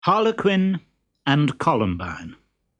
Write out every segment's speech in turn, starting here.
Harlequin and Columbine.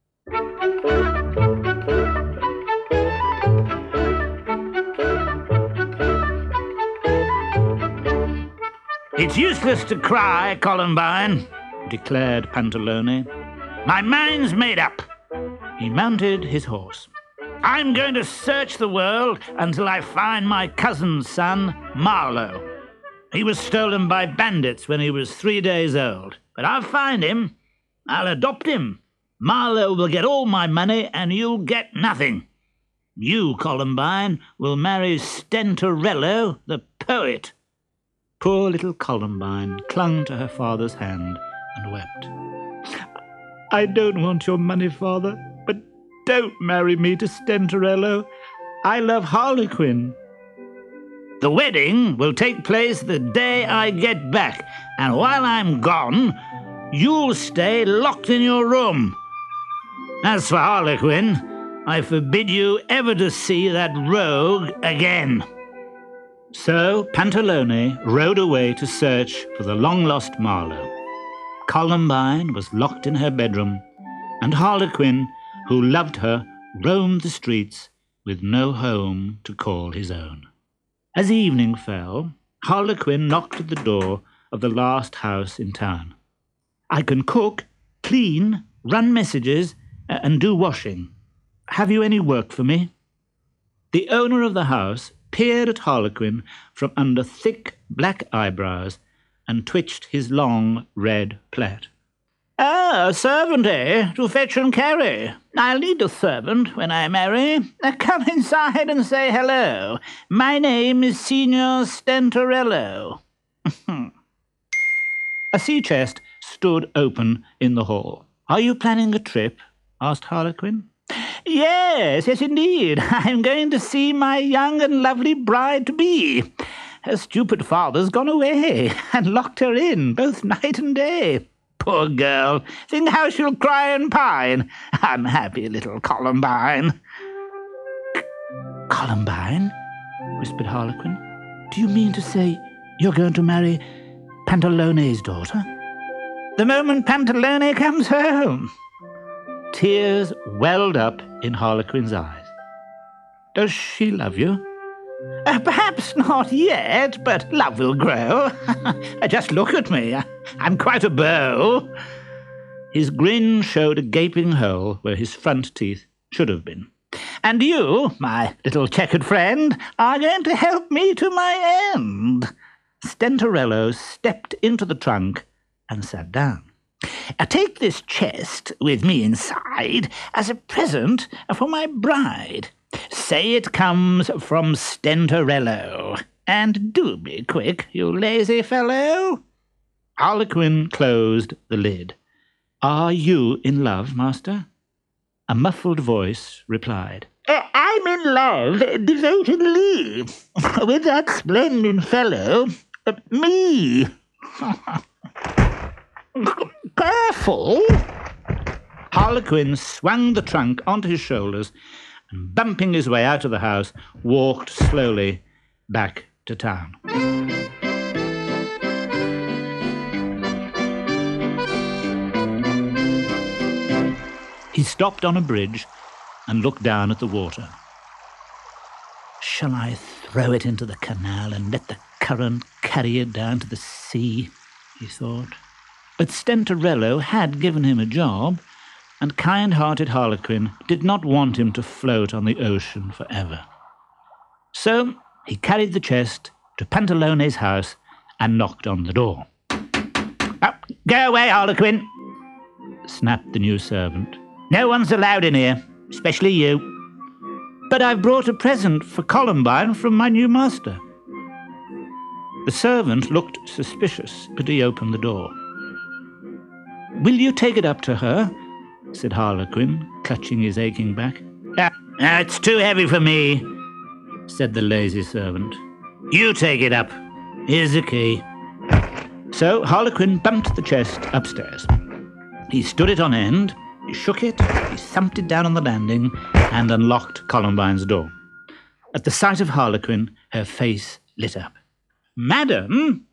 "It's useless to cry, Columbine," declared Pantalone. "My mind's made up." He mounted his horse. "I'm going to search the world until I find my cousin's son, Marlowe. He was stolen by bandits when he was 3 days old. But I'll find him. I'll adopt him. Marlowe will get all my money and you'll get nothing. You, Columbine, will marry Stentorello, the poet." Poor little Columbine clung to her father's hand and wept. "I don't want your money, father, but don't marry me to Stentorello. I love Harlequin." "The wedding will take place the day I get back, and while I'm gone, you'll stay locked in your room. As for Harlequin, I forbid you ever to see that rogue again." So Pantalone rode away to search for the long-lost Marlowe. Columbine was locked in her bedroom, and Harlequin, who loved her, roamed the streets with no home to call his own. As evening fell, Harlequin knocked at the door of the last house in town. "I can cook, clean, run messages, and do washing. Have you any work for me?" The owner of the house peered at Harlequin from under thick black eyebrows and twitched his long red plait. "Ah, a servant, eh? To fetch and carry. I'll need a servant when I marry. Come inside and say hello. My name is Signor Stentorello." A sea chest stood open in the hall. "Are you planning a trip?" asked Harlequin. Yes, indeed. I'm going to see my young and lovely bride-to-be. Her stupid father's gone away and locked her in both night and day. Poor girl, think how she'll cry and pine. Unhappy little Columbine." "Columbine?" whispered Harlequin. "Do you mean to say you're going to marry Pantalone's daughter?" "The moment Pantalone comes home." Tears welled up in Harlequin's eyes. "Does she love you?" Perhaps not yet, but love will grow. Just look at me. I'm quite a beau." His grin showed a gaping hole where his front teeth should have been. "And you, my little checkered friend, are going to help me to my end." Stentorello stepped into the trunk and sat down. "Take this chest with me inside as a present for my bride. Say it comes from Stentorello. And do be quick, you lazy fellow." Harlequin closed the lid. "Are you in love, master?" A muffled voice replied. "I'm in love devotedly with that splendid fellow, me." "Careful!" Harlequin swung the trunk onto his shoulders and, bumping his way out of the house, walked slowly back to town. He stopped on a bridge and looked down at the water. "Shall I throw it into the canal and let the current carry it down to the sea?" he thought. But Stentorello had given him a job, and kind-hearted Harlequin did not want him to float on the ocean forever. So he carried the chest to Pantalone's house and knocked on the door. "Oh, go away, Harlequin," snapped the new servant. "No one's allowed in here, especially you." "But I've brought a present for Columbine from my new master." The servant looked suspicious, but he opened the door. "Will you take it up to her?" said Harlequin, clutching his aching back. It's too heavy for me," said the lazy servant. "You take it up. Here's the key." So Harlequin bumped the chest upstairs. He stood it on end, he shook it, he thumped it down on the landing, and unlocked Columbine's door. At the sight of Harlequin, her face lit up. "Madam,"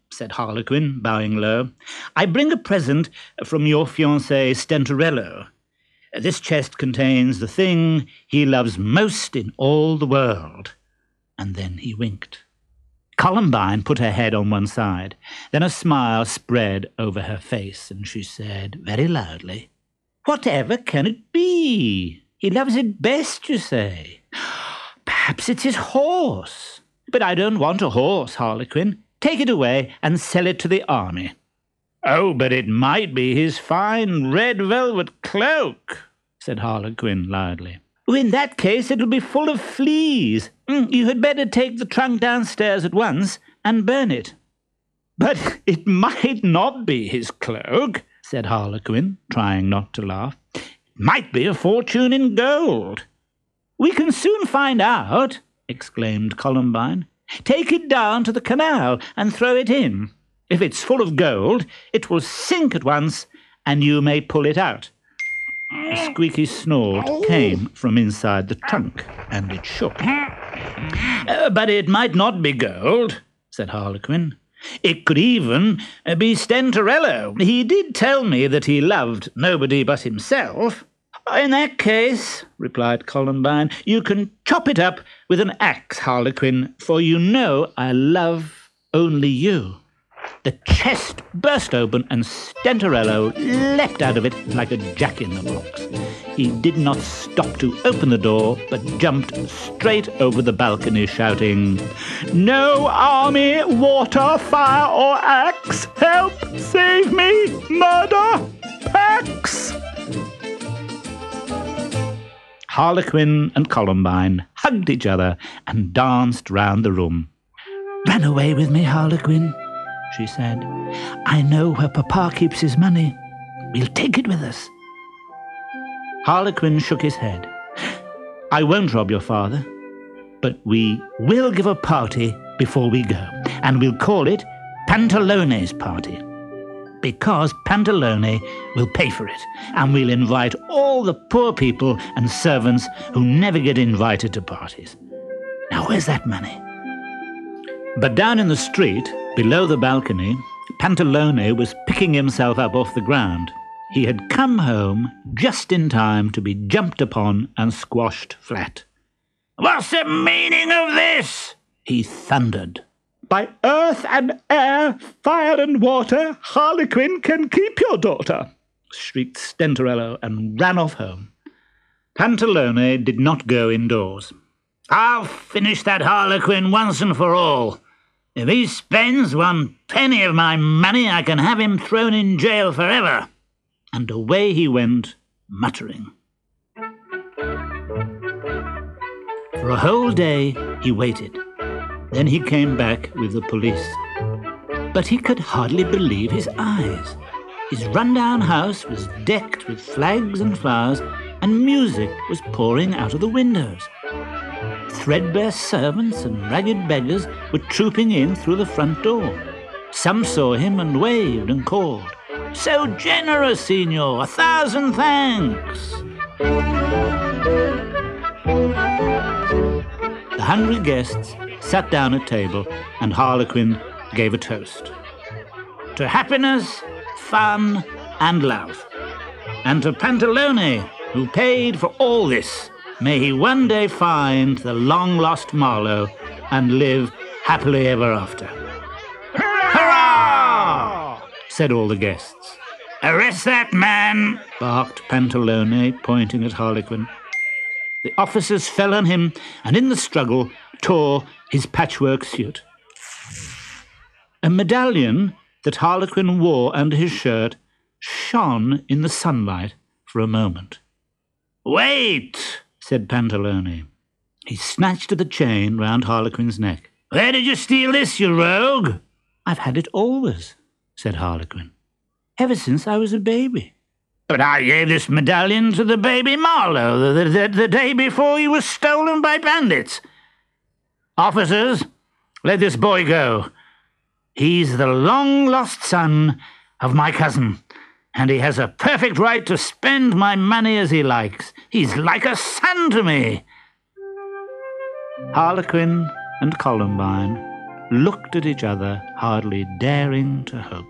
said Harlequin, bowing low. "I bring a present from your fiancé Stentorello. This chest contains the thing he loves most in all the world." And then he winked. Columbine put her head on one side. Then a smile spread over her face, and she said very loudly, "Whatever can it be? He loves it best, you say. Perhaps it's his horse. But I don't want a horse, Harlequin. Take it away and sell it to the army." "Oh, but it might be his fine red velvet cloak," said Harlequin loudly. "In that case it'll be full of fleas. You had better take the trunk downstairs at once and burn it." "But it might not be his cloak," said Harlequin, trying not to laugh. "It might be a fortune in gold." "We can soon find out," exclaimed Columbine. "Take it down to the canal and throw it in. If it's full of gold, it will sink at once, and you may pull it out." A squeaky snort came from inside the trunk, and it shook. "But it might not be gold," said Harlequin. "It could even be Stentorello. He did tell me that he loved nobody but himself." "In that case," replied Columbine, "you can chop it up with an axe, Harlequin, for you know I love only you." The chest burst open, and Stentorello leapt out of it like a jack-in-the-box. He did not stop to open the door, but jumped straight over the balcony, shouting, "No army, water, fire, or axe! Help! Save me! Murder! Pax!" Harlequin and Columbine hugged each other and danced round the room. "Run away with me, Harlequin," she said. "I know where Papa keeps his money. We'll take it with us." Harlequin shook his head. "I won't rob your father, but we will give a party before we go, and we'll call it Pantalone's party, because Pantalone will pay for it, and we'll invite all the poor people and servants who never get invited to parties. Now, where's that money?" But down in the street, below the balcony, Pantalone was picking himself up off the ground. He had come home just in time to be jumped upon and squashed flat. "What's the meaning of this?" he thundered. "By earth and air, fire and water, Harlequin can keep your daughter," shrieked Stentorello, and ran off home. Pantalone did not go indoors. "I'll finish that Harlequin once and for all. If he spends one penny of my money, I can have him thrown in jail forever." And away he went, muttering. For a whole day he waited. Then he came back with the police. But he could hardly believe his eyes. His run-down house was decked with flags and flowers, and music was pouring out of the windows. Threadbare servants and ragged beggars were trooping in through the front door. Some saw him and waved and called, "So generous, Signor! 1,000 thanks!" The hungry guests sat down at table, and Harlequin gave a toast. To happiness, fun, and love. And to Pantalone, who paid for all this, may he one day find the long-lost Marlowe and live happily ever after. "Hurrah!" said all the guests. "Arrest that man!" barked Pantalone, pointing at Harlequin. The officers fell on him, and in the struggle tore his patchwork suit. A medallion that Harlequin wore under his shirt shone in the sunlight for a moment. "Wait!" said Pantalone. He snatched at the chain round Harlequin's neck. "Where did you steal this, you rogue?" "I've had it always," said Harlequin, "ever since I was a baby." "But I gave this medallion to the baby Marlowe the day before he was stolen by bandits. Officers, let this boy go. He's the long-lost son of my cousin, and he has a perfect right to spend my money as he likes. He's like a son to me." Harlequin and Columbine looked at each other, hardly daring to hope.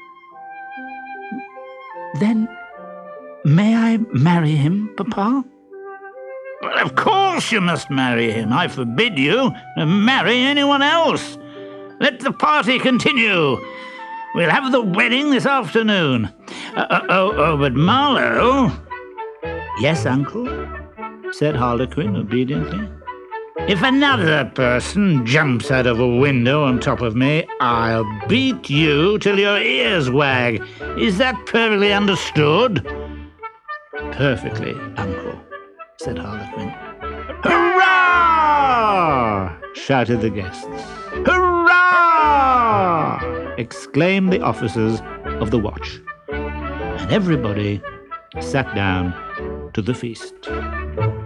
"Then, may I marry him, Papa?" "Well, of course you must marry him. I forbid you to marry anyone else. Let the party continue. We'll have the wedding this afternoon. But Marlowe—" "Yes, Uncle," said Harlequin obediently. "If another person jumps out of a window on top of me, I'll beat you till your ears wag. Is that perfectly understood?" "Perfectly, Uncle," said Harlequin. "Hurrah!" shouted the guests. "Hurrah!" exclaimed the officers of the watch. And everybody sat down to the feast.